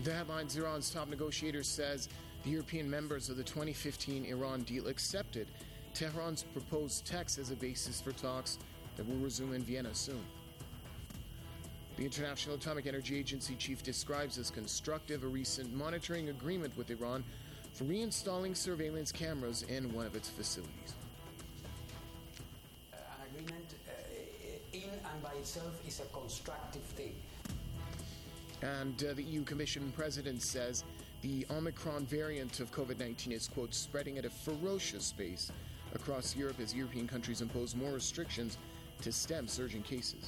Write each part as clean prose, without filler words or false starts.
The headlines: Iran's top negotiator says the European members of the 2015 Iran deal accepted Tehran's proposed text as a basis for talks that will resume in Vienna soon. The International Atomic Energy Agency chief describes as constructive a recent monitoring agreement with Iran for reinstalling surveillance cameras in one of its facilities. An agreement in and by itself is a constructive thing. And the EU Commission President says the Omicron variant of COVID-19 is, quote, spreading at a ferocious pace across Europe as European countries impose more restrictions to stem surging cases.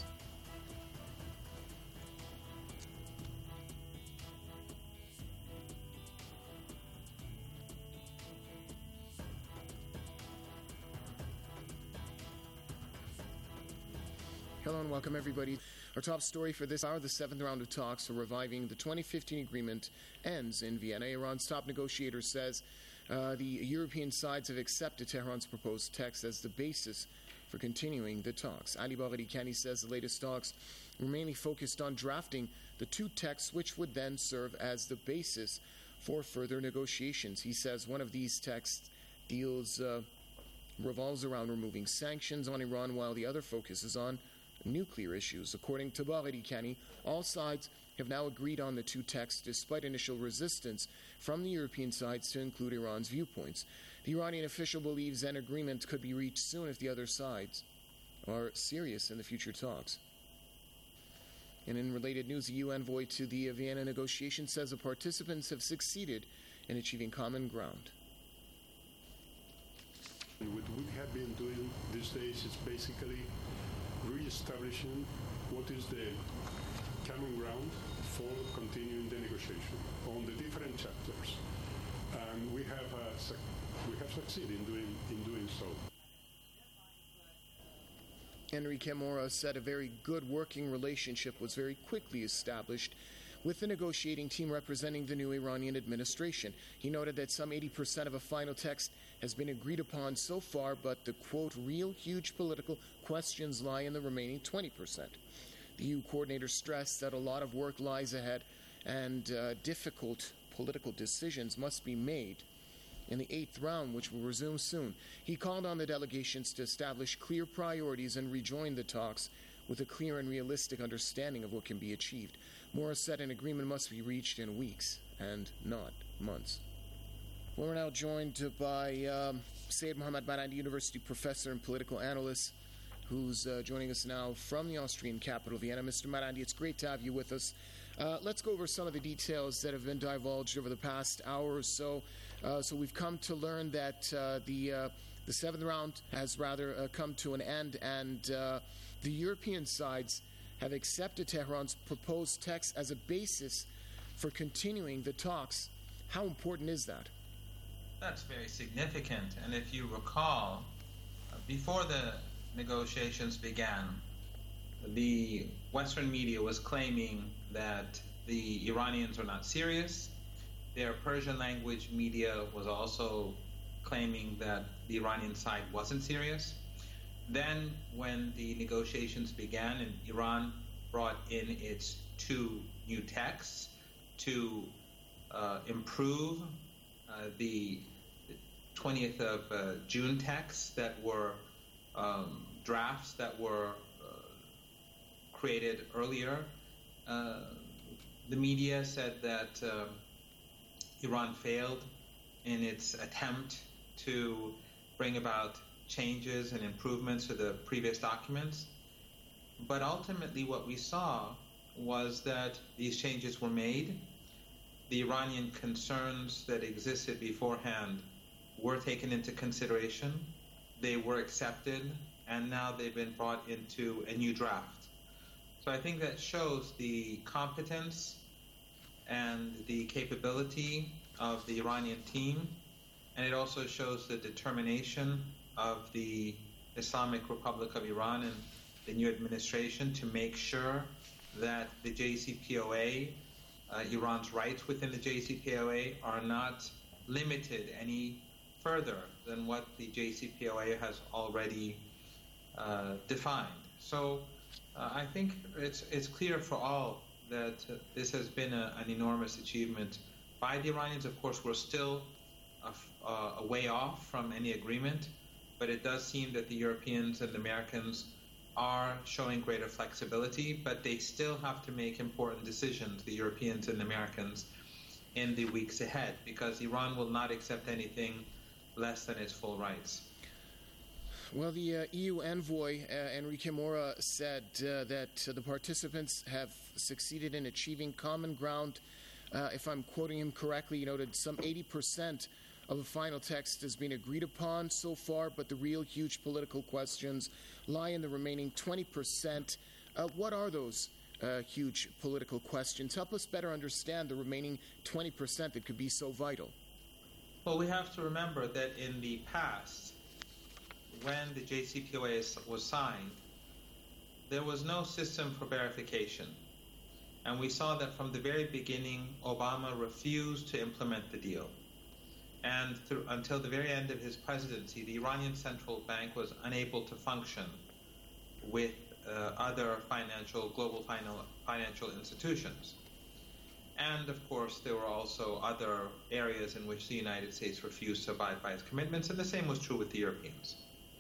Hello and welcome, everybody. Our top story for this hour: the seventh round of talks for reviving the 2015 agreement ends in Vienna. Iran's top negotiator says the European sides have accepted Tehran's proposed text as the basis for continuing the talks. Ali Bagheri Kani says the latest talks were mainly focused on drafting the two texts, which would then serve as the basis for further negotiations. He says one of these texts revolves around removing sanctions on Iran, while the other focuses on nuclear issues. According to Bagheri Kani, all sides have now agreed on the two texts despite initial resistance from the European sides to include Iran's viewpoints. The Iranian official believes an agreement could be reached soon if the other sides are serious in the future talks. And in related news, the EU envoy to the Vienna negotiations says the participants have succeeded in achieving common ground. What we have been doing these days is basically re-establishing what is the common ground for continuing the negotiation on the different chapters, and we have succeeded in doing so. Enrique Mora said a very good working relationship was very quickly established with the negotiating team representing the new Iranian administration. He noted that some 80% of a final text has been agreed upon so far, but the, quote, real huge political questions lie in the remaining 20%. The EU coordinator stressed that a lot of work lies ahead and difficult political decisions must be made in the eighth round, which will resume soon. He called on the delegations to establish clear priorities and rejoin the talks with a clear and realistic understanding of what can be achieved. Morris said an agreement must be reached in weeks and not months. Well, we're now joined by Syed Mohammad Marandi, University professor and political analyst, who's joining us now from the Austrian capital, Vienna. Mr. Marandi, it's great to have you with us. Let's go over some of the details that have been divulged over the past hour or so. So we've come to learn that the seventh round has rather come to an end, and the European sides have accepted Tehran's proposed text as a basis for continuing the talks. How important is that? That's very significant. And if you recall, before the negotiations began, the Western media was claiming that the Iranians are not serious. Their Persian language media was also claiming that the Iranian side wasn't serious. Then when the negotiations began and Iran brought in its two new texts to improve the 20th of June texts that were drafts that were created earlier, the media said that Iran failed in its attempt to bring about changes and improvements to the previous documents. But ultimately what we saw was that these changes were made. The Iranian concerns that existed beforehand were taken into consideration. They were accepted, and now they've been brought into a new draft. So I think that shows the competence and the capability of the Iranian team, and it also shows the determination of the Islamic Republic of Iran and the new administration to make sure that the JCPOA, Iran's rights within the JCPOA, are not limited any further than what the JCPOA has already defined. So I think it's clear for all that this has been an enormous achievement by the Iranians. Of course, we're still a way off from any agreement, but it does seem that the Europeans and the Americans are showing greater flexibility, but they still have to make important decisions, the Europeans and the Americans, in the weeks ahead, because Iran will not accept anything less than its full rights. Well, the EU envoy, Enrique Mora, said that the participants have succeeded in achieving common ground. If I'm quoting him correctly, he noted some 80% of the final text has been agreed upon so far, but the real huge political questions lie in the remaining 20%. What are those huge political questions? Help us better understand the remaining 20% that could be so vital. Well, we have to remember that in the past, when the JCPOA was signed, there was no system for verification. And we saw that from the very beginning, Obama refused to implement the deal. And until the very end of his presidency, the Iranian central bank was unable to function with other global financial institutions. And of course, there were also other areas in which the United States refused to abide by its commitments, and the same was true with the Europeans.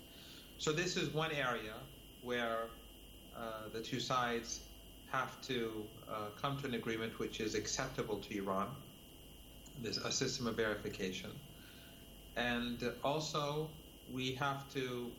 So this is one area where the two sides have to come to an agreement which is acceptable to Iran. There's a system of verification. And also, we have to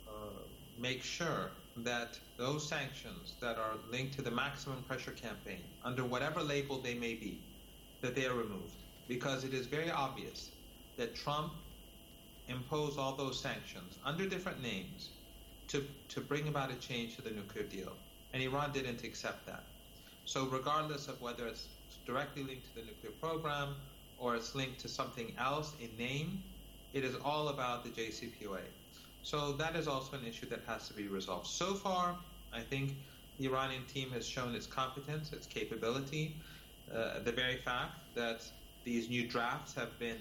make sure that those sanctions that are linked to the maximum pressure campaign, under whatever label they may be, that they are removed. Because it is very obvious that Trump imposed all those sanctions under different names to bring about a change to the nuclear deal. And Iran didn't accept that. So regardless of whether it's directly linked to the nuclear program or it's linked to something else in name, it is all about the JCPOA. So that is also an issue that has to be resolved. So far, I think the Iranian team has shown its competence, its capability. The very fact that these new drafts have been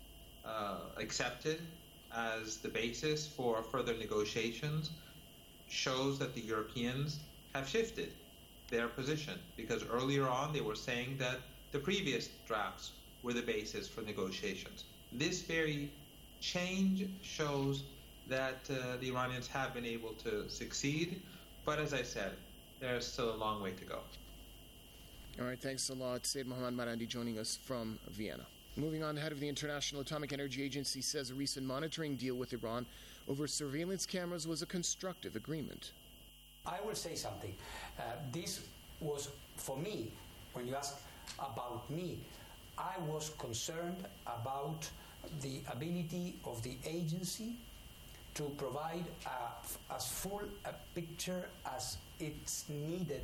accepted as the basis for further negotiations shows that the Europeans have shifted their position, because earlier on they were saying that the previous drafts were the basis for negotiations. This very change shows that the Iranians have been able to succeed, but as I said, there's still a long way to go. All right, thanks a lot. Said Mohammad Marandi joining us from Vienna. Moving on, the head of the International Atomic Energy Agency says a recent monitoring deal with Iran over surveillance cameras was a constructive agreement. I will say something. This was, for me, when you ask about me, I was concerned about the ability of the agency to provide as full a picture as it's needed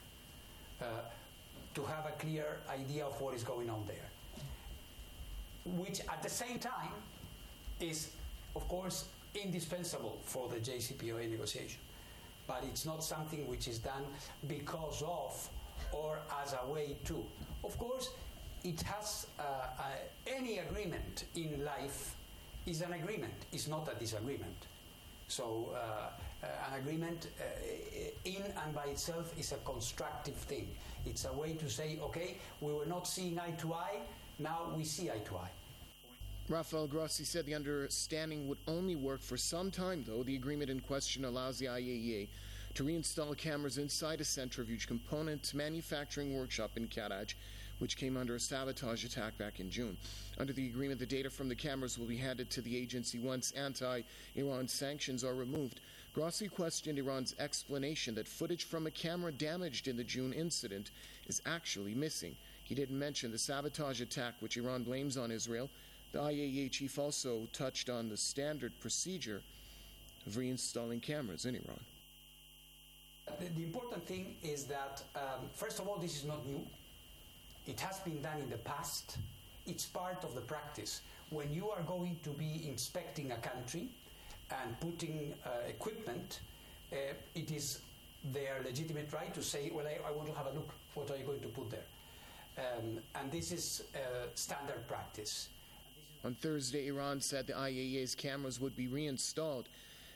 to have a clear idea of what is going on there. Which at the same time is, of course, indispensable for the JCPOA negotiation. But it's not something which is done because of or as a way to. Of course, it has any agreement in life is an agreement, it's not a disagreement. So an agreement in and by itself is a constructive thing. It's a way to say, okay, we were not seeing eye to eye, now we see eye to eye. Rafael Grossi said the understanding would only work for some time, though. The agreement in question allows the IAEA to reinstall cameras inside a centrifuge component manufacturing workshop in Karaj, which came under a sabotage attack back in June. Under the agreement, the data from the cameras will be handed to the agency once anti-Iran sanctions are removed. Grossi questioned Iran's explanation that footage from a camera damaged in the June incident is actually missing. He didn't mention the sabotage attack, which Iran blames on Israel. The IAEA chief also touched on the standard procedure of reinstalling cameras in Iran. The important thing is that, first of all, this is not new. It has been done in the past. It's part of the practice. When you are going to be inspecting a country and putting equipment, it is their legitimate right to say, well, I want to have a look. What are you going to put there? And this is standard practice. On Thursday, Iran said the IAEA's cameras would be reinstalled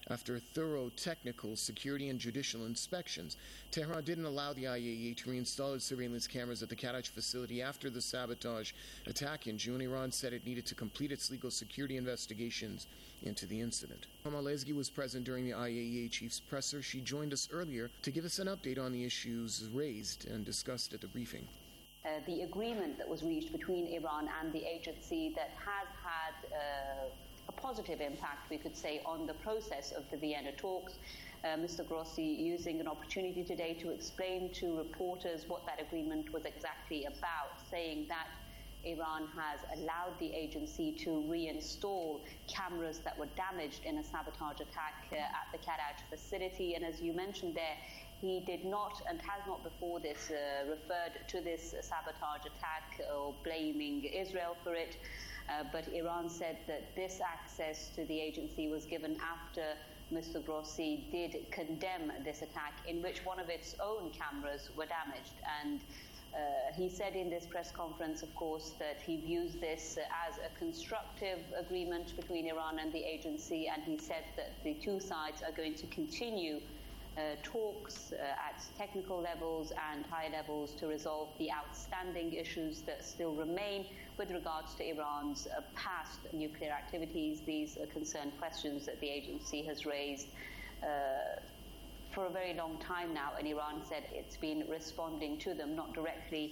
After thorough technical, security, and judicial inspections, Tehran didn't allow the IAEA to reinstall its surveillance cameras at the Karaj facility after the sabotage attack in June. Iran said it needed to complete its legal security investigations into the incident. Malezgi was present during the IAEA chief's presser. She joined us earlier to give us an update on the issues raised and discussed at the briefing. The agreement that was reached between Iran and the agency that has had a positive impact, we could say, on the process of the Vienna talks. Mr. Grossi using an opportunity today to explain to reporters what that agreement was exactly about, saying that Iran has allowed the agency to reinstall cameras that were damaged in a sabotage attack at the Karaj facility. And as you mentioned there, he did not and has not before this referred to this sabotage attack or blaming Israel for it. But Iran said that this access to the agency was given after Mr. Grossi did condemn this attack in which one of its own cameras were damaged. And he said in this press conference, of course, that he views this as a constructive agreement between Iran and the agency, and he said that the two sides are going to continue talks at technical levels and high levels to resolve the outstanding issues that still remain with regards to Iran's past nuclear activities. These concern questions that the agency has raised for a very long time now, and Iran said it's been responding to them, not directly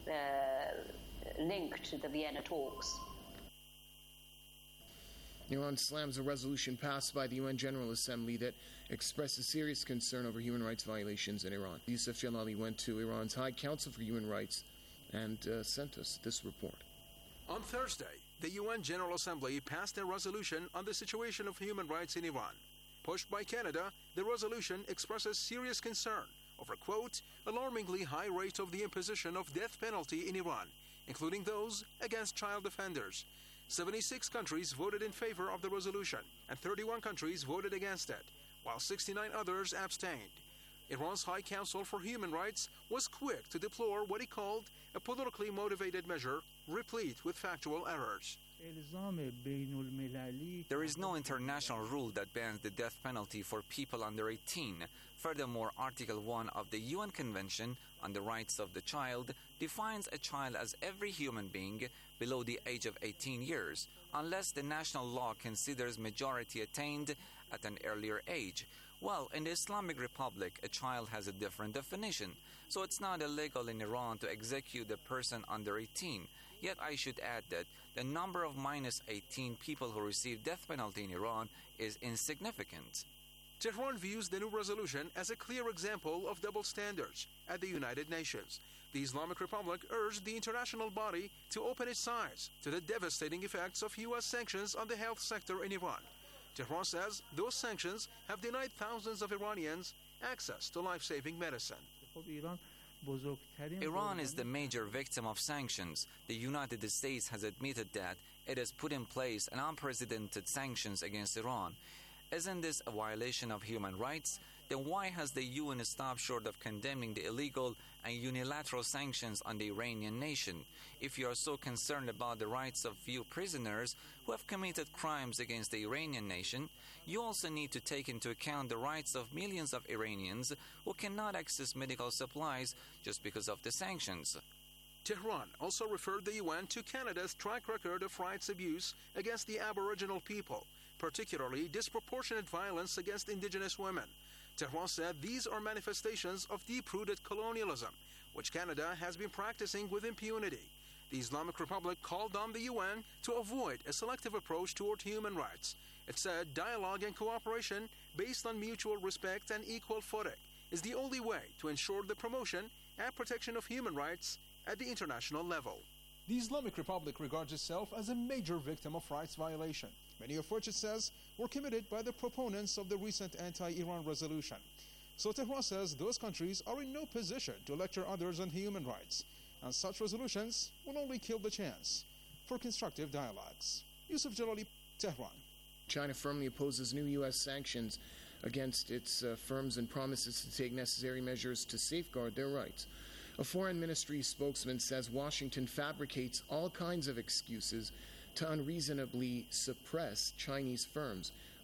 linked to the Vienna talks. Iran slams a resolution passed by the UN General Assembly that expresses serious concern over human rights violations in Iran. Yusuf Jalali went to Iran's High Council for Human Rights and sent us this report. On Thursday, the UN General Assembly passed a resolution on the situation of human rights in Iran. Pushed by Canada, the resolution expresses serious concern over, quote, alarmingly high rate of the imposition of death penalty in Iran, including those against child offenders. 76 countries voted in favor of the resolution, and 31 countries voted against it, while 69 others abstained. Iran's High Council for Human Rights was quick to deplore what he called a politically motivated measure, replete with factual errors. There is no international rule that bans the death penalty for people under 18. Furthermore, Article 1 of the UN Convention on the Rights of the Child defines a child as every human being below the age of 18 years, unless the national law considers majority attained at an earlier age. Well, in the Islamic Republic, a child has a different definition, so it's not illegal in Iran to execute a person under 18. Yet I should add that the number of minus 18 people who receive death penalty in Iran is insignificant. Tehran views the new resolution as a clear example of double standards at the United Nations. The Islamic Republic urged the international body to open its eyes to the devastating effects of U.S. sanctions on the health sector in Iran. Tehran says those sanctions have denied thousands of Iranians access to life-saving medicine. Iran is the major victim of sanctions. The United States has admitted that it has put in place an unprecedented sanctions against Iran. Isn't this a violation of human rights? Then why has the UN stopped short of condemning the illegal and unilateral sanctions on the Iranian nation? If you are so concerned about the rights of few prisoners who have committed crimes against the Iranian nation, you also need to take into account the rights of millions of Iranians who cannot access medical supplies just because of the sanctions. Tehran also referred the UN to Canada's track record of rights abuse against the Aboriginal people, particularly disproportionate violence against Indigenous women. Tehran said these are manifestations of deep-rooted colonialism, which Canada has been practicing with impunity. The Islamic Republic called on the UN to avoid a selective approach toward human rights. It said dialogue and cooperation based on mutual respect and equal footing is the only way to ensure the promotion and protection of human rights at the international level. The Islamic Republic regards itself as a major victim of rights violation, many of which it says were committed by the proponents of the recent anti-Iran resolution. So Tehran says those countries are in no position to lecture others on human rights, and such resolutions will only kill the chance for constructive dialogues. Yusuf Jalali, Tehran. China firmly opposes new U.S. sanctions against its firms and promises to take necessary measures to safeguard their rights. A foreign ministry spokesman says Washington fabricates all kinds of excuses to unreasonably suppress Chinese firms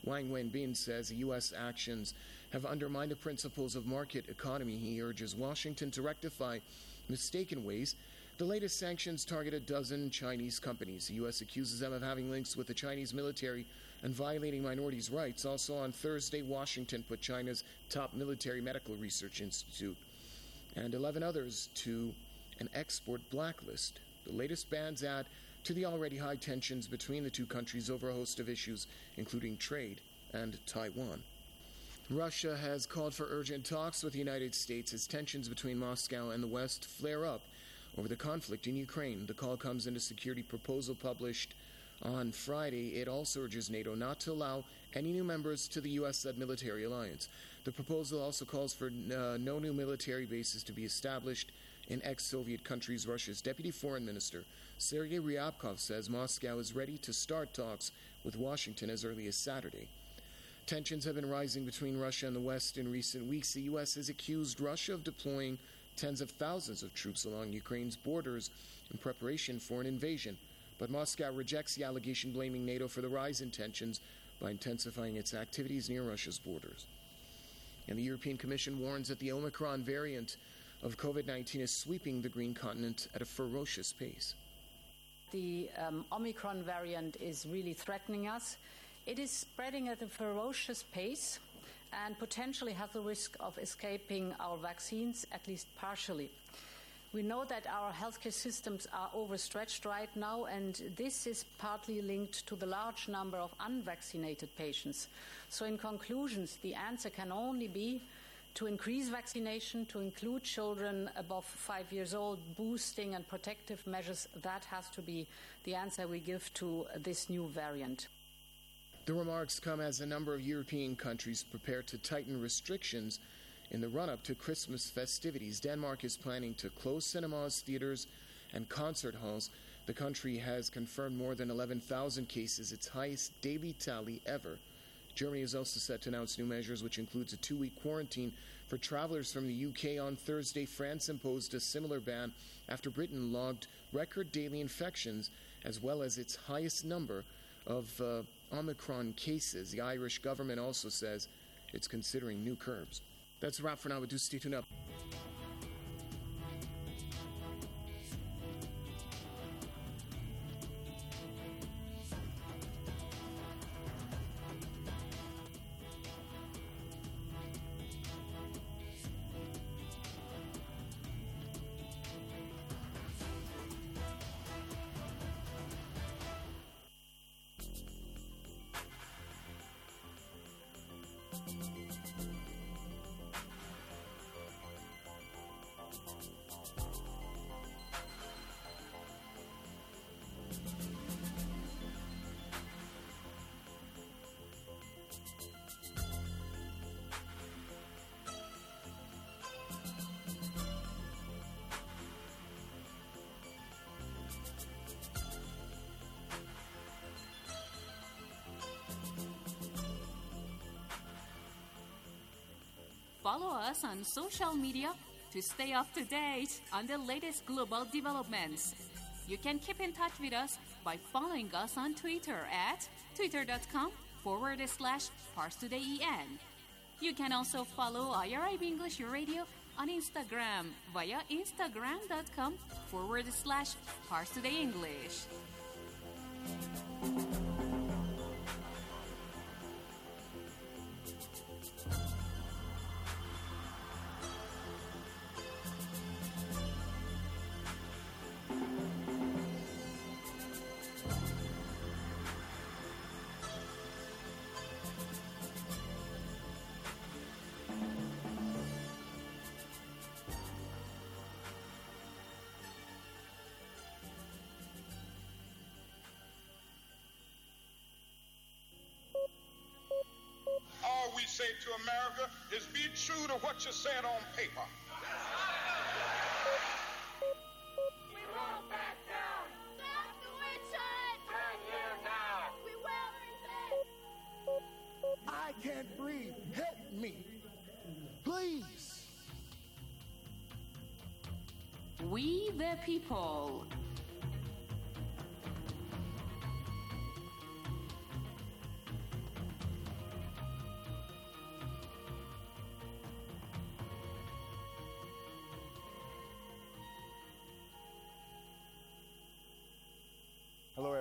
Wang Wenbin says the U.S. actions have undermined the principles of market economy. He urges Washington to rectify mistaken ways. The latest sanctions target a dozen Chinese companies. The U.S. accuses them of having links with the Chinese military and violating minorities' rights. Also on Thursday, Washington put China's top military medical research institute and 11 others to an export blacklist. The latest bans add to the already high tensions between the two countries over a host of issues, including trade and Taiwan. Russia has called for urgent talks with the United States as tensions between Moscow and the West flare up over the conflict in Ukraine. The call comes in a security proposal published on Friday. It also urges NATO not to allow any new members to the U.S.-led military alliance. The proposal also calls for no new military bases to be established in ex-Soviet countries. Russia's Deputy Foreign Minister Sergei Ryabkov says Moscow is ready to start talks with Washington as early as Saturday. Tensions have been rising between Russia and the West in recent weeks. The U.S. has accused Russia of deploying tens of thousands of troops along Ukraine's borders in preparation for an invasion. But Moscow rejects the allegation, blaming NATO for the rise in tensions by intensifying its activities near Russia's borders. And the European Commission warns that the Omicron variant of COVID-19 is sweeping the green continent at a ferocious pace. The Omicron variant is really threatening us. It is spreading at a ferocious pace and potentially has the risk of escaping our vaccines, at least partially. We know that our healthcare systems are overstretched right now, and this is partly linked to the large number of unvaccinated patients. So in conclusions, the answer can only be to increase vaccination, to include children above 5 years old, boosting and protective measures. That has to be the answer we give to this new variant. The remarks come as a number of European countries prepare to tighten restrictions in the run-up to Christmas festivities. Denmark is planning to close cinemas, theaters, and concert halls. The country has confirmed more than 11,000 cases, its highest daily tally ever. Germany is also set to announce new measures, which includes a 2-week quarantine for travelers from the UK. On Thursday, France imposed a similar ban after Britain logged record daily infections, as well as its highest number of Omicron cases. The Irish government also says it's considering new curbs. That's a wrap for now, but do stay tuned up. Follow us on social media to stay up to date on the latest global developments. You can keep in touch with us by following us on Twitter at twitter.com/ParsTodayEN. You can also follow IRIB English Radio on Instagram via instagram.com/ParsTodayEnglish. All we say to America is be true to what you said on paper. We won't back down. Stop the witches! 10 years now. We will resist. I can't breathe. Help me. Please. We the people.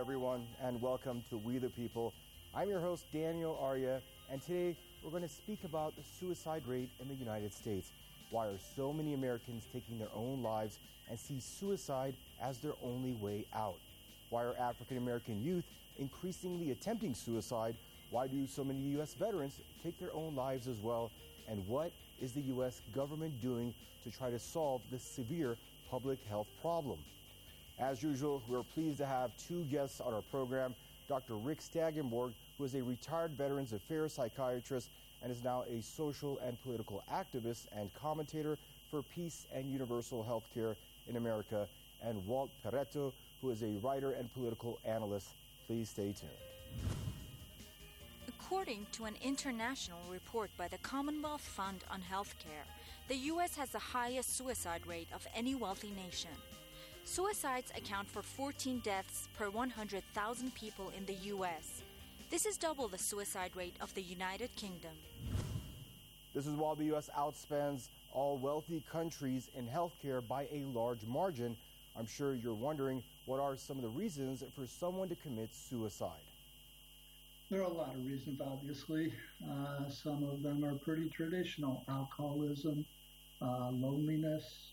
everyone, and welcome to We the People. I'm your host, Daniel Arya, and today we're going to speak about the suicide rate in the United States. Why are so many Americans taking their own lives and see suicide as their only way out? Why are African American youth increasingly attempting suicide? Why do so many U.S. veterans take their own lives as well? And what is the U.S. government doing to try to solve this severe public health problem? As usual, we're pleased to have two guests on our program. Dr. Rick Stagenborg, who is a retired Veterans Affairs psychiatrist and is now a social and political activist and commentator for peace and universal health care in America, and Walt Perretto, who is a writer and political analyst. Please stay tuned. According to an international report by the Commonwealth Fund on Healthcare, the U.S. has the highest suicide rate of any wealthy nation. Suicides account for 14 deaths per 100,000 people in the U.S. This is double the suicide rate of the United Kingdom. This is while the U.S. outspends all wealthy countries in healthcare by a large margin. I'm sure you're wondering, what are some of the reasons for someone to commit suicide? There are a lot of reasons, obviously. Some of them are pretty traditional. Alcoholism, loneliness,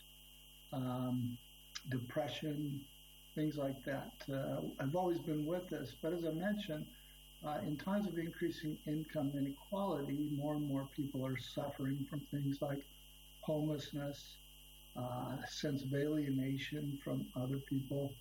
depression, things like that. I've always been with this, but as I mentioned, in times of increasing income inequality, more and more people are suffering from things like homelessness, sense of alienation from other people,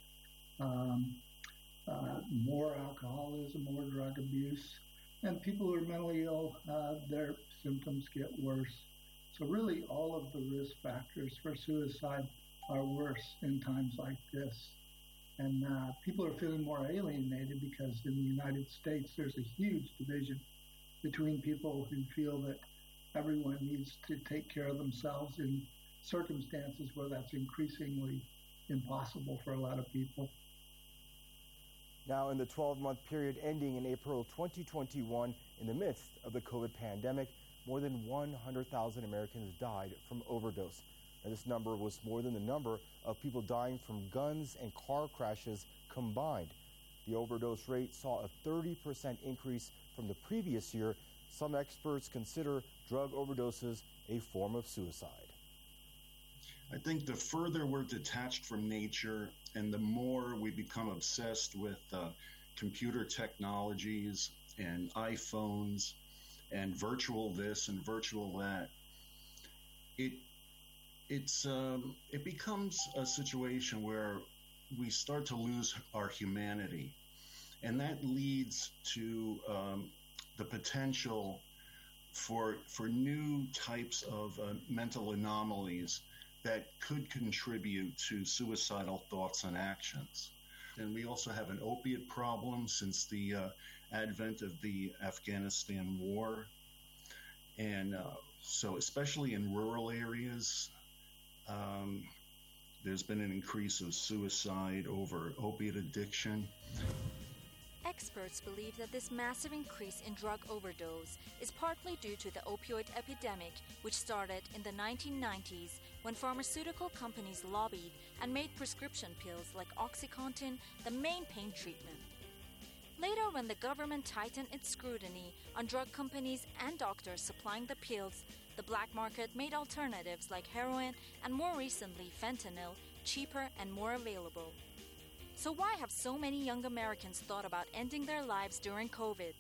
more alcoholism, more drug abuse, and people who are mentally ill, their symptoms get worse. So really all of the risk factors for suicide are worse in times like this. And people are feeling more alienated because in the United States there's a huge division between people who feel that everyone needs to take care of themselves in circumstances where that's increasingly impossible for a lot of people. Now, in the 12-month period ending in April 2021, in the midst of the COVID pandemic, more than 100,000 Americans died from overdose. And this number was more than the number of people dying from guns and car crashes combined. The overdose rate saw a 30% increase from the previous year. Some experts consider drug overdoses a form of suicide. I think the further we're detached from nature and the more we become obsessed with computer technologies and iPhones and virtual this and virtual that, it becomes a situation where we start to lose our humanity, and that leads to the potential for new types of mental anomalies that could contribute to suicidal thoughts and actions. And we also have an opiate problem since the advent of the Afghanistan war. And so especially in rural areas, there's been an increase of suicide over opiate addiction. Experts believe that this massive increase in drug overdose is partly due to the opioid epidemic, which started in the 1990s when pharmaceutical companies lobbied and made prescription pills like OxyContin the main pain treatment. Later, when the government tightened its scrutiny on drug companies and doctors supplying the pills, the black market made alternatives like heroin and more recently fentanyl cheaper and more available. So why have so many young Americans thought about ending their lives during COVID?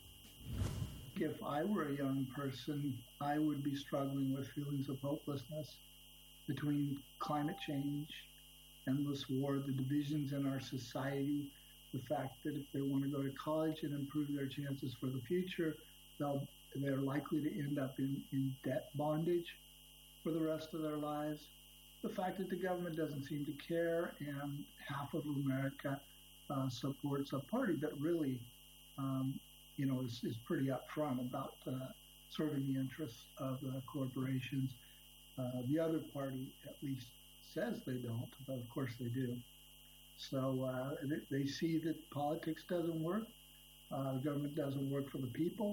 If I were a young person, I would be struggling with feelings of hopelessness between climate change, endless war, the divisions in our society, the fact that if they want to go to college and improve their chances for the future, they're likely to end up in debt bondage for the rest of their lives. The fact that the government doesn't seem to care, and half of America supports a party that really, is pretty upfront about serving the interests of corporations. The other party at least says they don't, but of course they do. So they see that politics doesn't work, the government doesn't work for the people.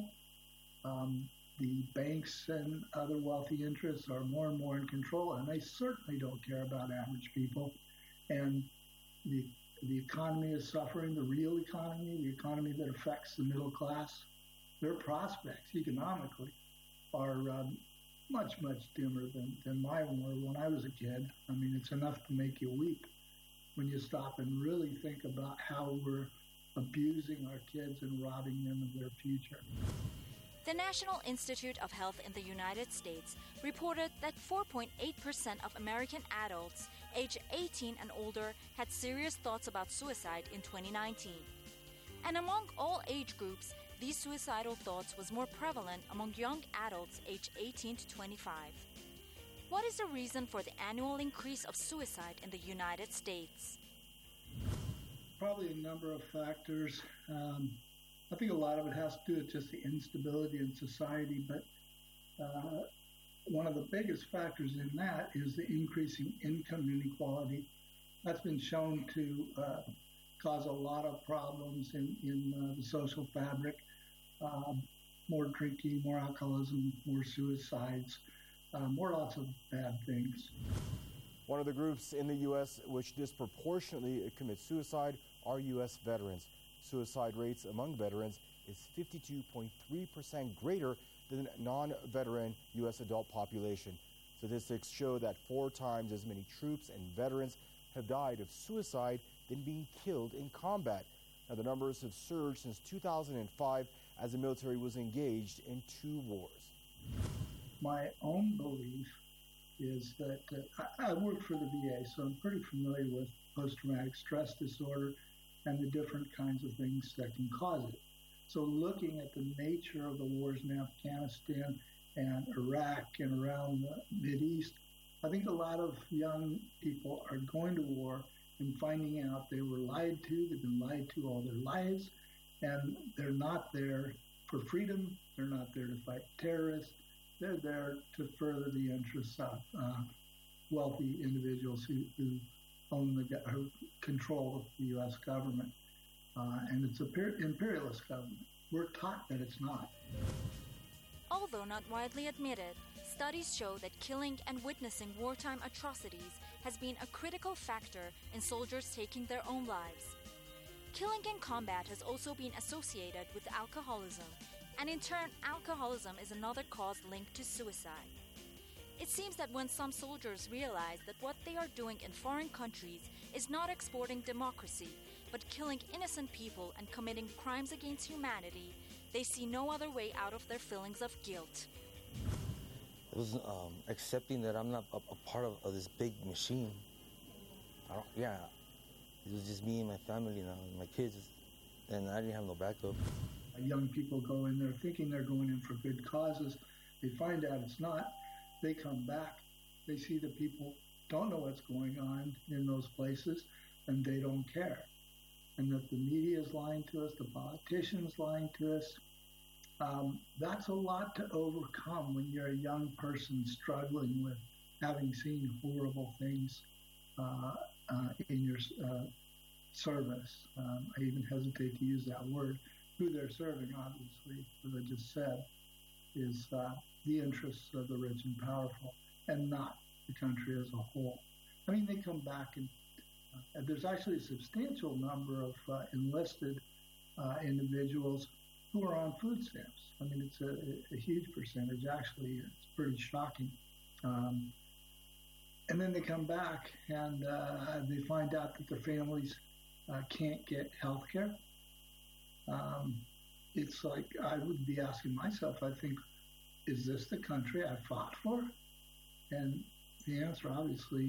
The banks and other wealthy interests are more and more in control, and they certainly don't care about average people. And the The economy is suffering, the real economy, the economy that affects the middle class. Their prospects economically are much, much dimmer than mine were when I was a kid. I mean, it's enough to make you weep when you stop and really think about how we're abusing our kids and robbing them of their future. The National Institute of Health in the United States reported that 4.8% of American adults aged 18 and older had serious thoughts about suicide in 2019. And among all age groups, these suicidal thoughts was more prevalent among young adults aged 18 to 25. What is the reason for the annual increase of suicide in the United States? Probably a number of factors. I think a lot of it has to do with just the instability in society, but one of the biggest factors in that is the increasing income inequality. That's been shown to cause a lot of problems in the social fabric. More drinking, more alcoholism, more suicides, more lots of bad things. One of the groups in the U.S. which disproportionately commit suicide are U.S. veterans. Suicide rates among veterans is 52.3% greater than non-veteran U.S. adult population. Statistics show that 4 times as many troops and veterans have died of suicide than being killed in combat. Now, the numbers have surged since 2005 as the military was engaged in 2 wars. My own belief is that I work for the VA, so I'm pretty familiar with post-traumatic stress disorder and the different kinds of things that can cause it. So looking at the nature of the wars in Afghanistan and Iraq and around the Mideast, I think a lot of young people are going to war and finding out they were lied to, they've been lied to all their lives, and they're not there for freedom, they're not there to fight terrorists, they're there to further the interests of wealthy individuals who own who control the U.S. government. And it's an imperialist government. We're taught that it's not. Although not widely admitted, studies show that killing and witnessing wartime atrocities has been a critical factor in soldiers taking their own lives. Killing in combat has also been associated with alcoholism, and in turn, alcoholism is another cause linked to suicide. It seems that when some soldiers realize that what they are doing in foreign countries is not exporting democracy, but killing innocent people and committing crimes against humanity, they see no other way out of their feelings of guilt. It was accepting that I'm not a part of this big machine. It was just me and my family now, and my kids, and I didn't have no backup. Young people go in there thinking they're going in for good causes. They find out it's not. They come back. They see the people don't know what's going on in those places, and they don't care. And that the media is lying to us, the politicians lying to us. That's a lot to overcome when you're a young person struggling with having seen horrible things in your service. I even hesitate to use that word. Who they're serving, obviously, as I just said, is the interests of the rich and powerful, and not the country as a whole. I mean, they come back, and there's actually a substantial number of enlisted individuals who are on food stamps. I mean, it's a huge percentage, actually. It's pretty shocking. And then they come back, and they find out that their families can't get health care. It's like I would be asking myself, I think, is this the country I fought for? And the answer, obviously,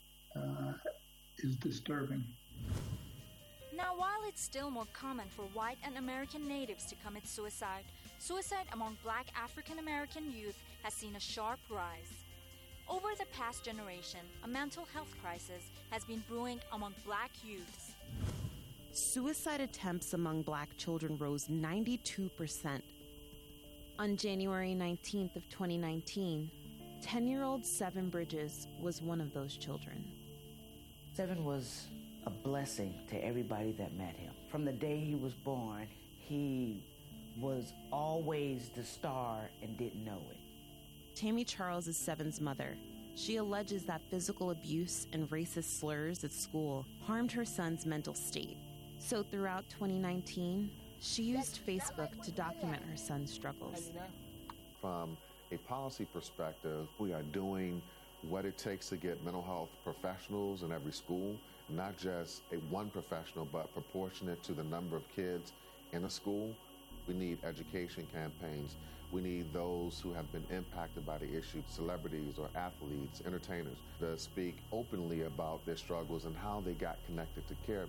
is disturbing. Now, while it's still more common for white and American natives to commit suicide, suicide among Black African American youth has seen a sharp rise. Over the past generation, a mental health crisis has been brewing among Black youths. Suicide attempts among Black children rose 92%. On January 19th of 2019, 10-year-old Seven Bridges was one of those children. Seven was a blessing to everybody that met him. From the day he was born, he was always the star and didn't know it. Tammy Charles is Seven's mother. She alleges that physical abuse and racist slurs at school harmed her son's mental state. So throughout 2019, she used Facebook to document her son's struggles. From a policy perspective, we are doing what it takes to get mental health professionals in every school, not just one professional, but proportionate to the number of kids in a school. We need education campaigns. We need those who have been impacted by the issue, celebrities or athletes, entertainers, to speak openly about their struggles and how they got connected to care.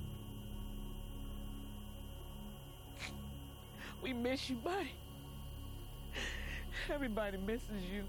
We miss you, buddy. Everybody misses you.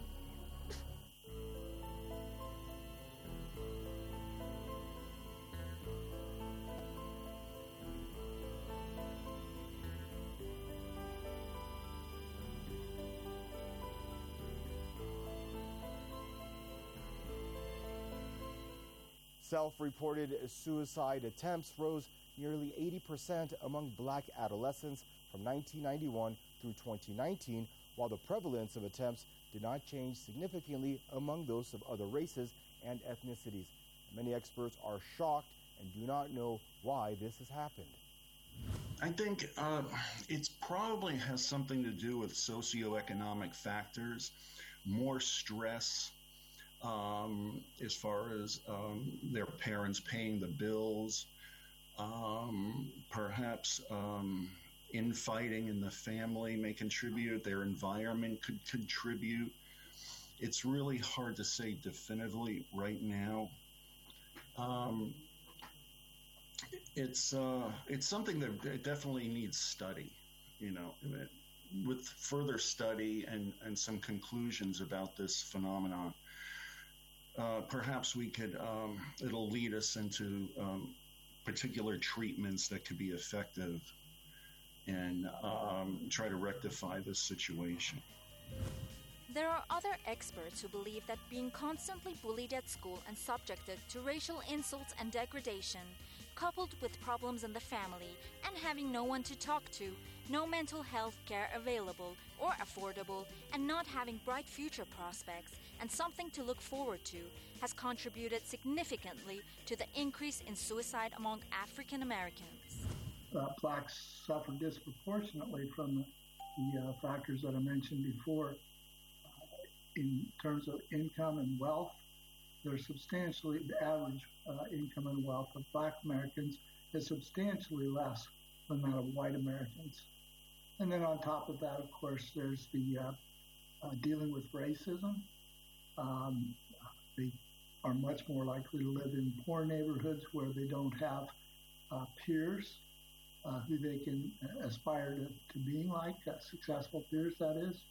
Self-reported suicide attempts rose nearly 80% among black adolescents from 1991 through 2019, while the prevalence of attempts did not change significantly among those of other races and ethnicities. Many experts are shocked and do not know why this has happened. I think it probably has something to do with socioeconomic factors, more stress as far as their parents paying the bills, perhaps infighting in the family may contribute, their environment could contribute. It's really hard to say definitively right now. It's something that definitely needs study, you know, with further study and some conclusions about this phenomenon. Perhaps we could, it'll lead us into particular treatments that could be effective and try to rectify this situation. There are other experts who believe that being constantly bullied at school and subjected to racial insults and degradation, coupled with problems in the family and having no one to talk to, no mental health care available or affordable, and not having bright future prospects and something to look forward to, has contributed significantly to the increase in suicide among African Americans. Blacks suffer disproportionately from the factors that I mentioned before. In terms of income and wealth, they're substantially, the average income and wealth of Black Americans is substantially less than that of white Americans. And then on top of that, of course, there's the dealing with racism. They are much more likely to live in poor neighborhoods where they don't have peers who they can aspire to being like, successful peers, that is.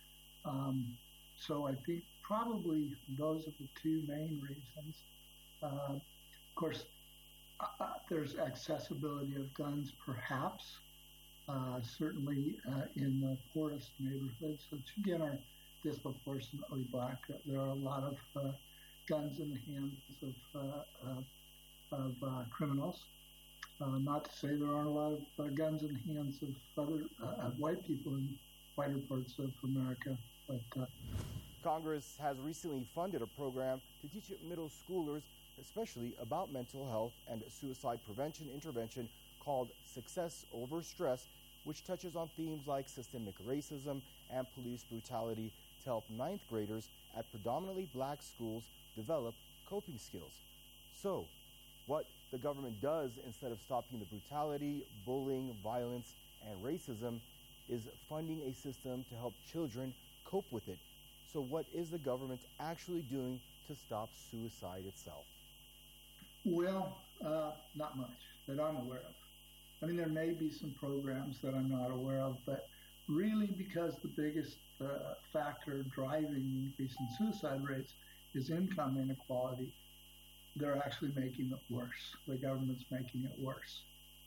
So I think probably those are the two main reasons. Of course, there's accessibility of guns, perhaps, certainly in the poorest neighborhoods, which again are disproportionately Black. There are a lot of guns in the hands of criminals. Not to say there aren't a lot of guns in the hands of other white people in whiter parts of America, but Congress has recently funded a program to teach middle schoolers, especially about mental health and suicide prevention intervention called Success Over Stress, which touches on themes like systemic racism and police brutality to help ninth graders at predominantly Black schools develop coping skills. So, what the government does instead of stopping the brutality, bullying, violence, and racism is funding a system to help children cope with it. So what is the government actually doing to stop suicide itself? Well, not much that I'm aware of. I mean, there may be some programs that I'm not aware of, but really because the biggest factor driving the increase in suicide rates is income inequality, they're actually making it worse. The government's making it worse.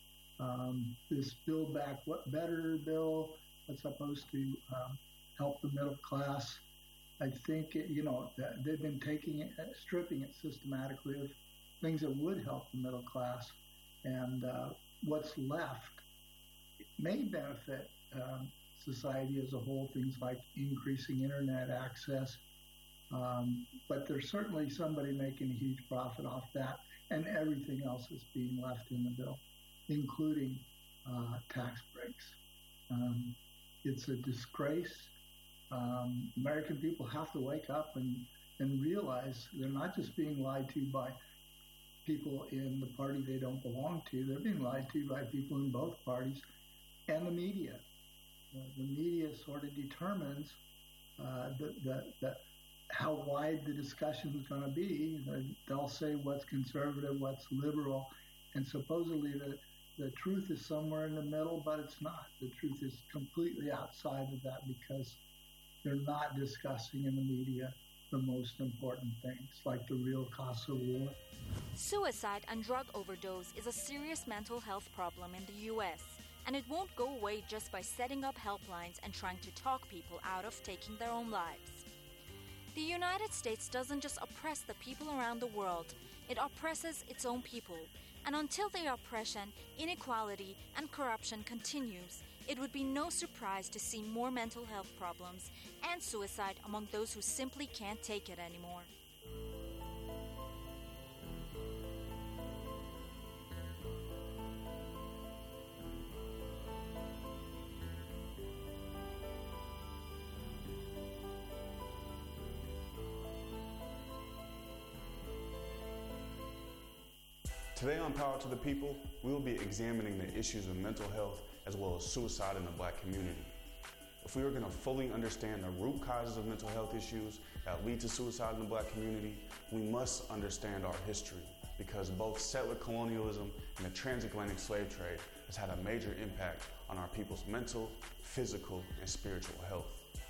This Build Back Better bill that's supposed to help the middle class, I think, they've been stripping it systematically of things that would help the middle class. And what's left may benefit society as a whole, things like increasing internet access, But there's certainly somebody making a huge profit off that, and everything else is being left in the bill, including tax breaks. It's a disgrace. American people have to wake up and realize they're not just being lied to by people in the party they don't belong to. They're being lied to by people in both parties and the media. The media sort of determines how wide the discussion is going to be. They'll say what's conservative, what's liberal, and supposedly the truth is somewhere in the middle, but it's not. The truth is completely outside of that because they're not discussing in the media the most important things, like the real cost of war. Suicide and drug overdose is a serious mental health problem in the U.S., and it won't go away just by setting up helplines and trying to talk people out of taking their own lives. The United States doesn't just oppress the people around the world, it oppresses its own people. And until the oppression, inequality, and corruption continues, it would be no surprise to see more mental health problems and suicide among those who simply can't take it anymore. Today on Power to the People, we will be examining the issues of mental health as well as suicide in the Black community. If we are going to fully understand the root causes of mental health issues that lead to suicide in the Black community, we must understand our history, because both settler colonialism and the transatlantic slave trade has had a major impact on our people's mental, physical, and spiritual health.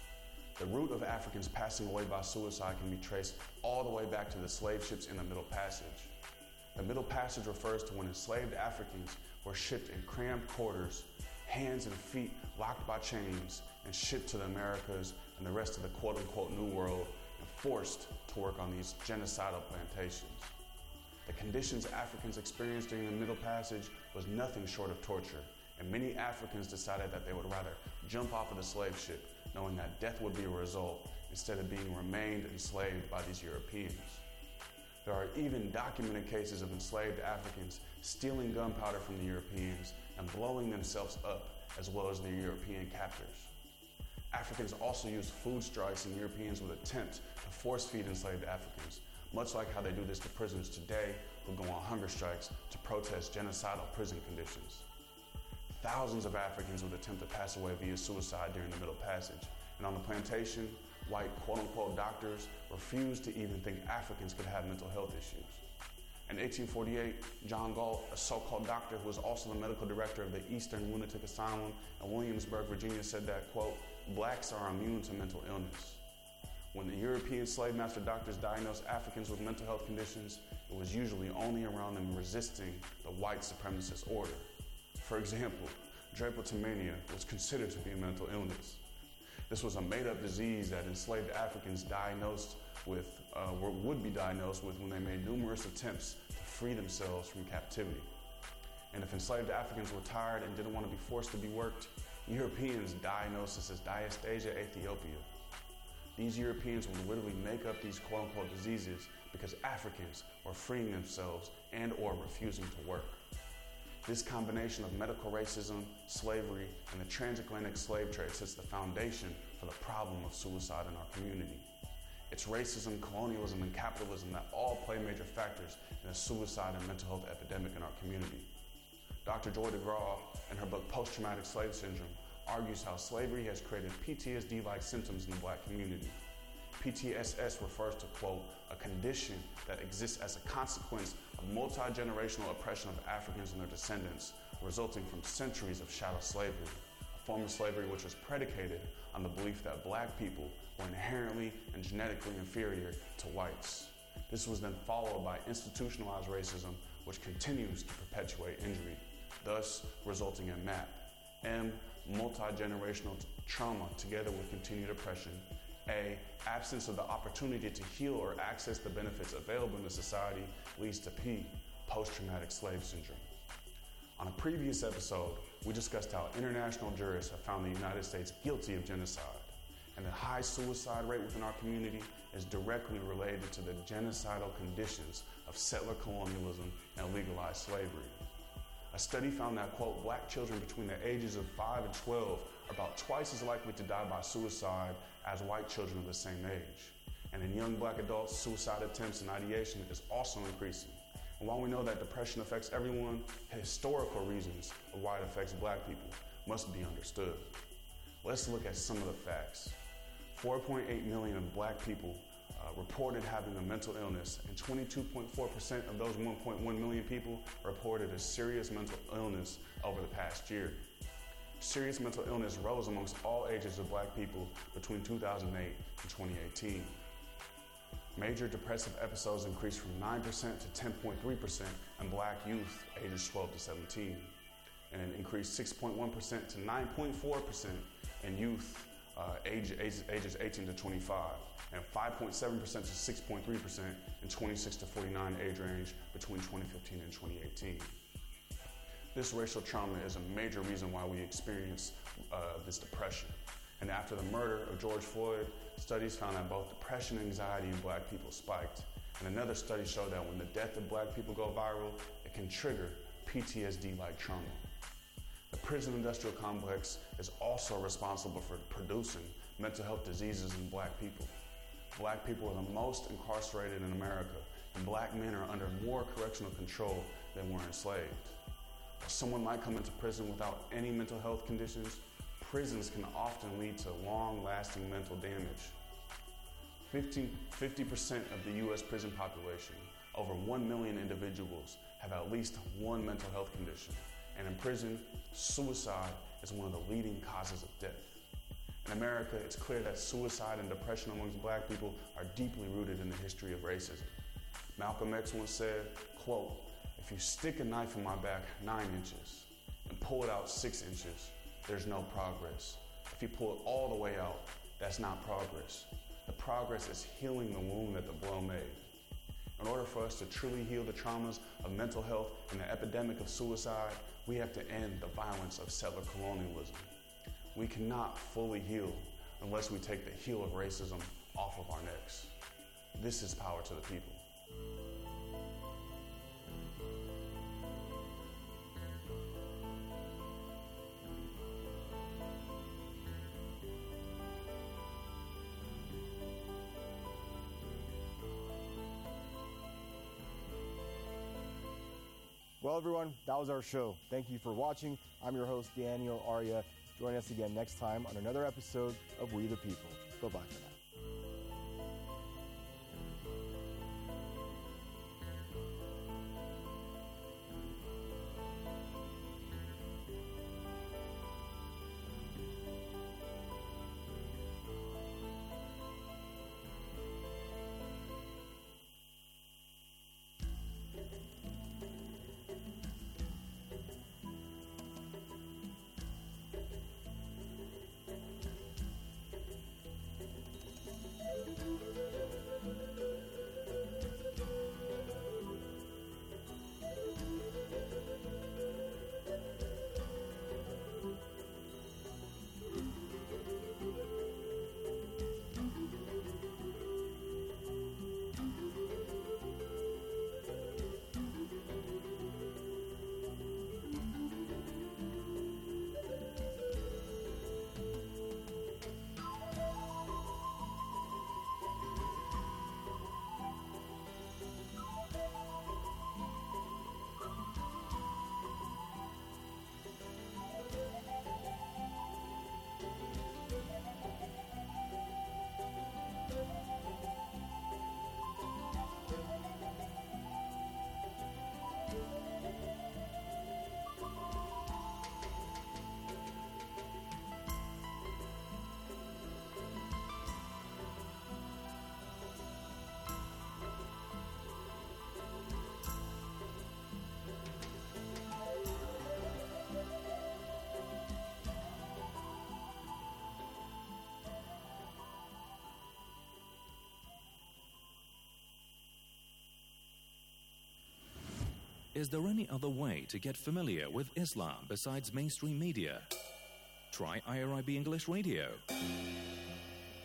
The root of Africans passing away by suicide can be traced all the way back to the slave ships in the Middle Passage. The Middle Passage refers to when enslaved Africans were shipped in cramped quarters, hands and feet locked by chains, and shipped to the Americas and the rest of the quote-unquote New World and forced to work on these genocidal plantations. The conditions Africans experienced during the Middle Passage was nothing short of torture, and many Africans decided that they would rather jump off of the slave ship, knowing that death would be a result, instead of being remained enslaved by these Europeans. There are even documented cases of enslaved Africans stealing gunpowder from the Europeans and blowing themselves up, as well as their European captors. Africans also used food strikes, and Europeans would attempt to force feed enslaved Africans, much like how they do this to prisoners today who go on hunger strikes to protest genocidal prison conditions. Thousands of Africans would attempt to pass away via suicide during the Middle Passage, and on the plantation, white quote-unquote doctors refused to even think Africans could have mental health issues. In 1848, John Galt, a so-called doctor who was also the medical director of the Eastern Lunatic Asylum in Williamsburg, Virginia, said that, quote, "Blacks are immune to mental illness." When the European slave master doctors diagnosed Africans with mental health conditions, it was usually only around them resisting the white supremacist order. For example, drapetomania was considered to be a mental illness. This was a made-up disease that enslaved Africans would be diagnosed with when they made numerous attempts to free themselves from captivity. And if enslaved Africans were tired and didn't want to be forced to be worked, Europeans diagnosed this as Diastasia aethiopica. These Europeans would literally make up these quote-unquote diseases because Africans were freeing themselves and or refusing to work. This combination of medical racism, slavery, and the transatlantic slave trade sets the foundation for the problem of suicide in our community. It's racism, colonialism, and capitalism that all play major factors in the suicide and mental health epidemic in our community. Dr. Joy DeGraw, in her book Post-Traumatic Slave Syndrome, argues how slavery has created PTSD-like symptoms in the Black community. PTSS refers to, quote, a condition that exists as a consequence of multi-generational oppression of Africans and their descendants, resulting from centuries of chattel slavery, a form of slavery which was predicated on the belief that Black people were inherently and genetically inferior to whites. This was then followed by institutionalized racism, which continues to perpetuate injury, thus resulting in MAP, M, multi-generational trauma together with continued oppression, A, absence of the opportunity to heal or access the benefits available in the society leads to P, post-traumatic slave syndrome. On a previous episode, we discussed how international jurists have found the United States guilty of genocide. And the high suicide rate within our community is directly related to the genocidal conditions of settler colonialism and legalized slavery. A study found that, quote, black children between the ages of 5 and 12 are about twice as likely to die by suicide as white children of the same age. And in young black adults, suicide attempts and ideation is also increasing. And while we know that depression affects everyone, historical reasons of why it affects black people must be understood. Let's look at some of the facts. 4.8 million of black people reported having a mental illness, and 22.4% of those 1.1 million people reported a serious mental illness over the past year. Serious mental illness rose amongst all ages of black people between 2008 and 2018. Major depressive episodes increased from 9% to 10.3% in black youth ages 12 to 17, and it increased 6.1% to 9.4% in youth ages 18 to 25, and 5.7% to 6.3% in 26 to 49 age range between 2015 and 2018. This racial trauma is a major reason why we experience this depression. And after the murder of George Floyd, studies found that both depression and anxiety in black people spiked. And another study showed that when the death of black people go viral, it can trigger PTSD-like trauma. The prison industrial complex is also responsible for producing mental health diseases in black people. Black people are the most incarcerated in America, and black men are under more correctional control than were enslaved. While someone might come into prison without any mental health conditions, prisons can often lead to long-lasting mental damage. 50% of the U.S. prison population, over 1 million individuals, have at least one mental health condition. And in prison, suicide is one of the leading causes of death. In America, it's clear that suicide and depression amongst black people are deeply rooted in the history of racism. Malcolm X once said, quote, "If you stick a knife in my back 9 inches and pull it out 6 inches, there's no progress. If you pull it all the way out, that's not progress. The progress is healing the wound that the blow made." In order for us to truly heal the traumas of mental health and the epidemic of suicide, we have to end the violence of settler colonialism. We cannot fully heal unless we take the heel of racism off of our necks. This is power to the people. Well, everyone, that was our show. Thank you for watching. I'm your host, Daniel Arya. Join us again next time on another episode of We the People. Bye-bye for now. Is there any other way to get familiar with Islam besides mainstream media? Try IRIB English Radio.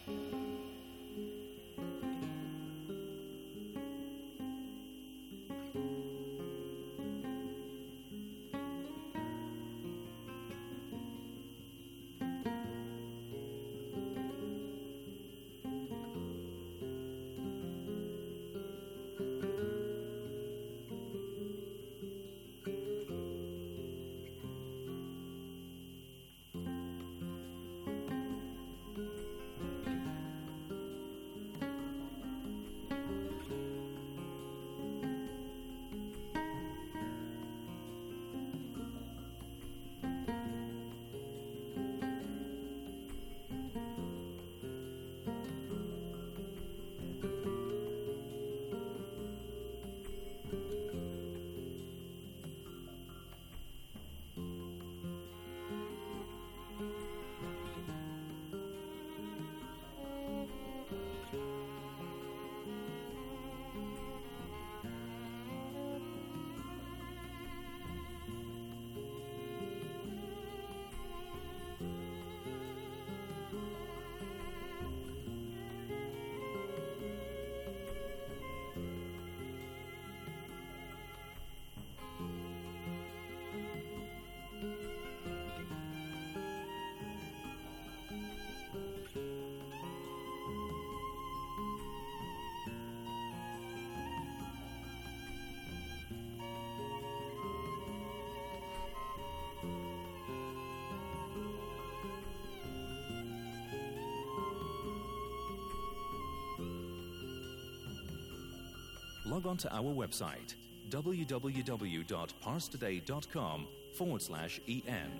Log on to our website, www.parstoday.com/en.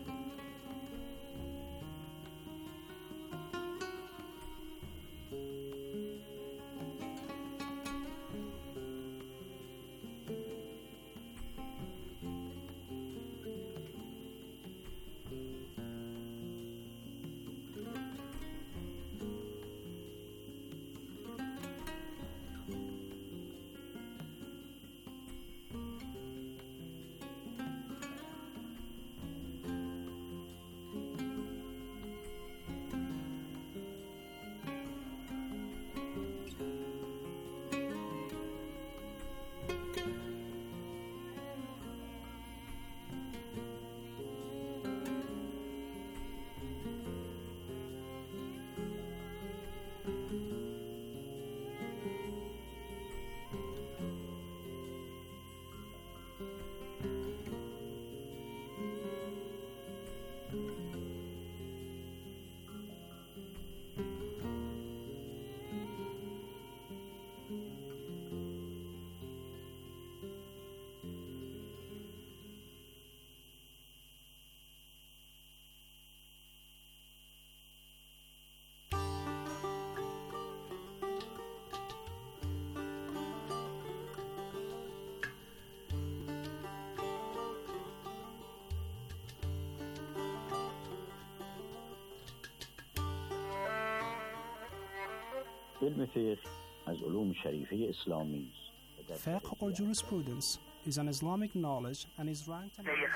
علم فقه از علوم شریفه اسلامی است. Fiqh or jurisprudence is an Islamic knowledge and is ranked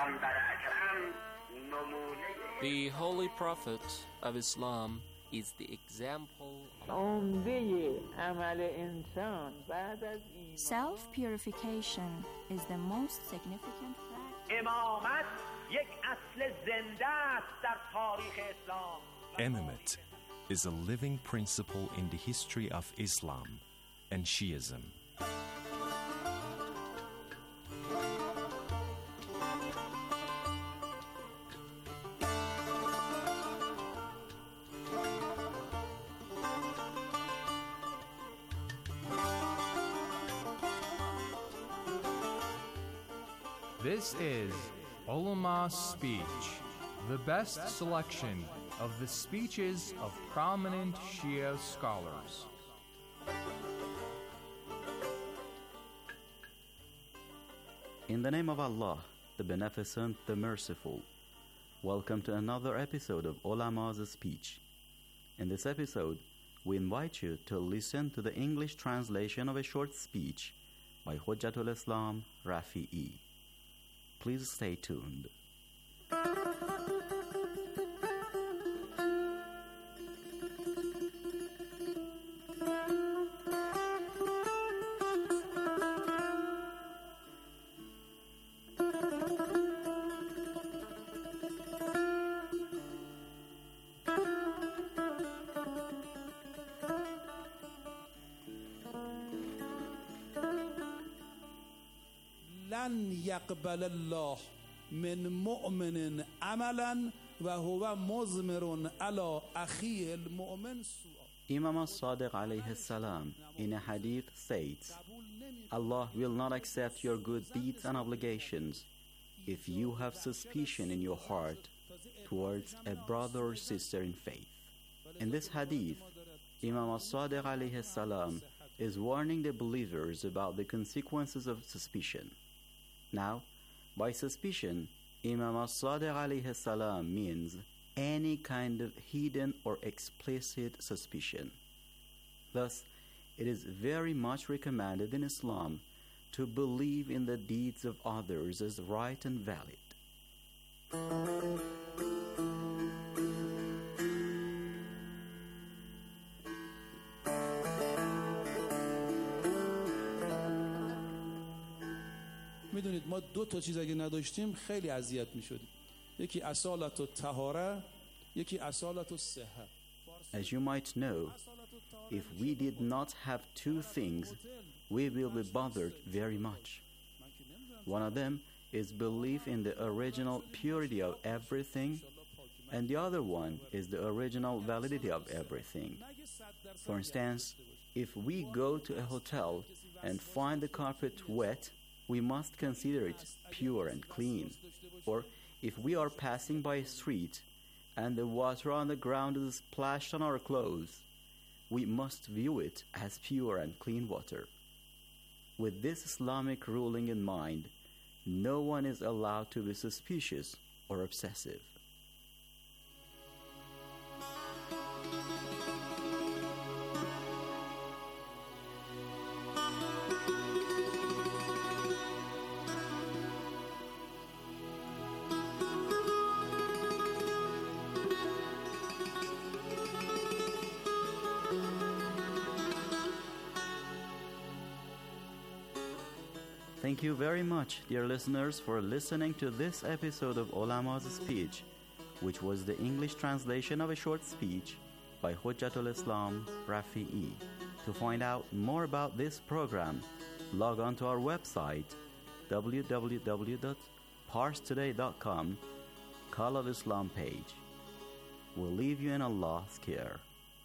The Holy Prophet of Islam is the example. Self-purification is the most significant fact. Imamate is a living principle in the history of Islam and Shiism. This is Ulama Speech, the best selection of the speeches of prominent Shia scholars. In the name of Allah, the Beneficent, the Merciful, welcome to another episode of Ulama's Speech. In this episode, we invite you to listen to the English translation of a short speech by Hujjatul Islam Rafi'i. Please stay tuned. لن يقبل الله من مؤمن عملا وهو مضمر على أخيه المؤمن سوءا. Imam al-Sadiq alayhi salam in a hadith states, Allah will not accept your good deeds and obligations if you have suspicion in your heart towards a brother or sister in faith. In this hadith, Imam al-Sadiq alayhi salam is warning the believers about the consequences of suspicion. Now, by suspicion, Imam al-Sadiq alayhi salam means any kind of hidden or explicit suspicion. Thus, it is very much recommended in Islam to believe in the deeds of others as right and valid. میدونید ما دو تا چیز اگه نداشتیم خیلی اذیت میشدیم. یکی اصالت و طهاره، یکی اصالت و صحه. As you might know, if we did not have two things, we will be bothered very much. One of them is belief in the original purity of everything, and the other one is the original validity of everything. For instance, if we go to a hotel and find the carpet wet, we must consider it pure and clean. Or if we are passing by a street and the water on the ground is splashed on our clothes, we must view it as pure and clean water. With this Islamic ruling in mind, no one is allowed to be suspicious or obsessive. Thank you very much, dear listeners, for listening to this episode of Ulama's Speech, which was the English translation of a short speech by Hujjatul Islam Rafi'i. To find out more about this program, log on to our website www.parstoday.com, Call of Islam page. We'll leave you in Allah's care.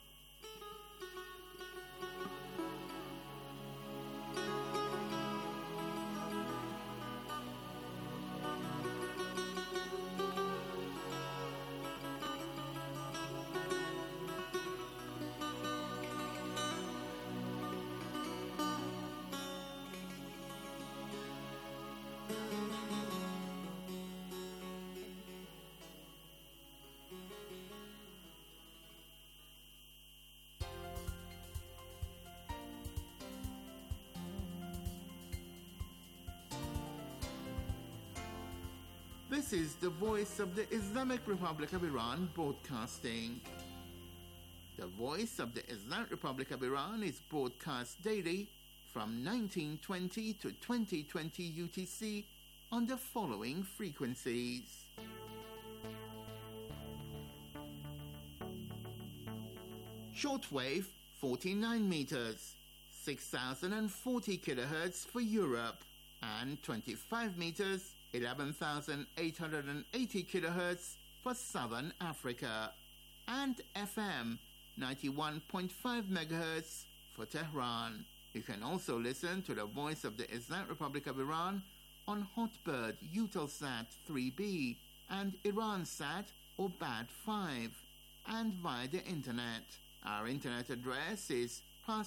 This is the voice of the Islamic Republic of Iran broadcasting. The voice of the Islamic Republic of Iran is broadcast daily from 1920 to 2020 UTC on the following frequencies. Shortwave 49 meters, 6040 kilohertz for Europe, and 25 meters, 11,880 kilohertz for Southern Africa, and FM 91.5 megahertz for Tehran. You can also listen to the Voice of the Islamic Republic of Iran on Hotbird Eutelsat 3B and Iransat or BAD5, and via the internet. Our internet address is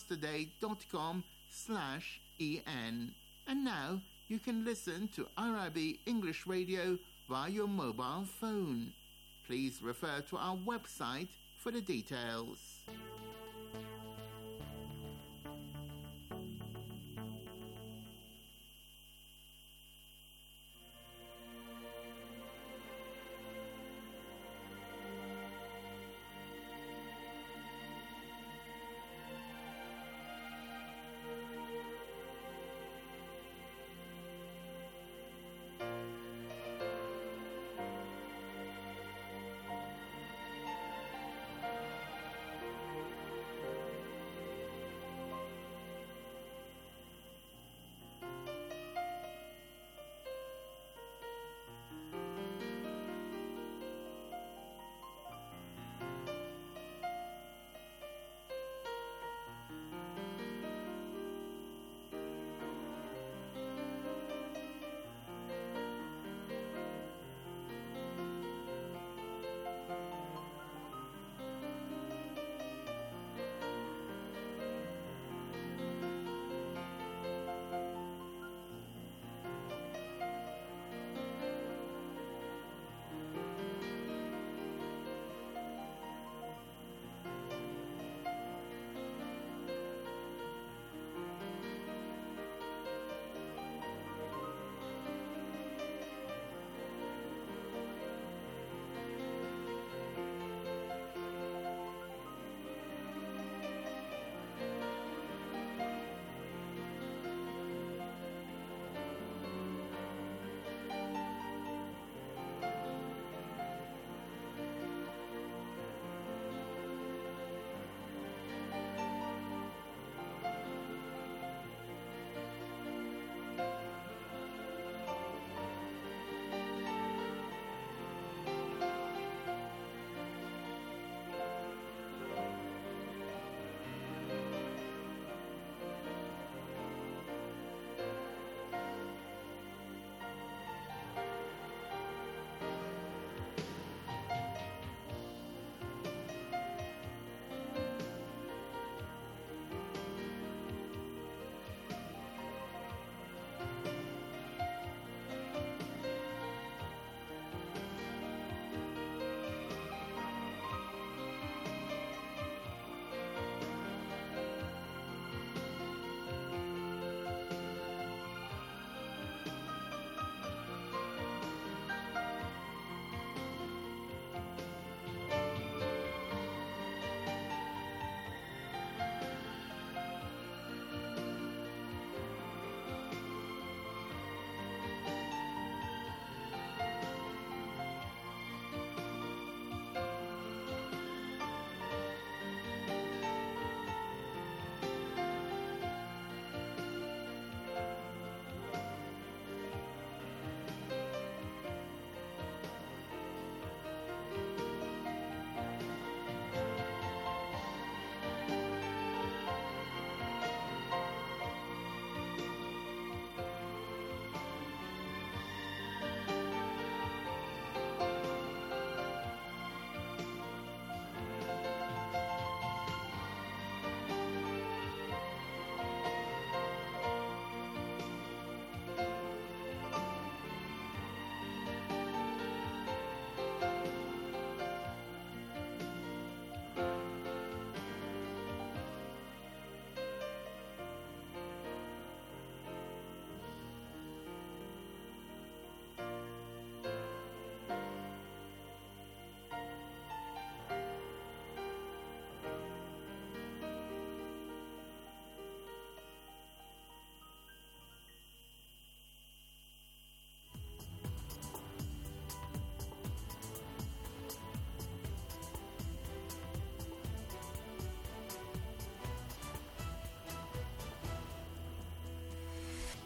pastoday.com/en. And now you can listen to Arabic English radio via your mobile phone. Please refer to our website for the details.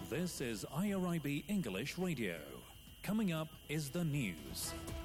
This is IRIB English Radio. Coming up is the news.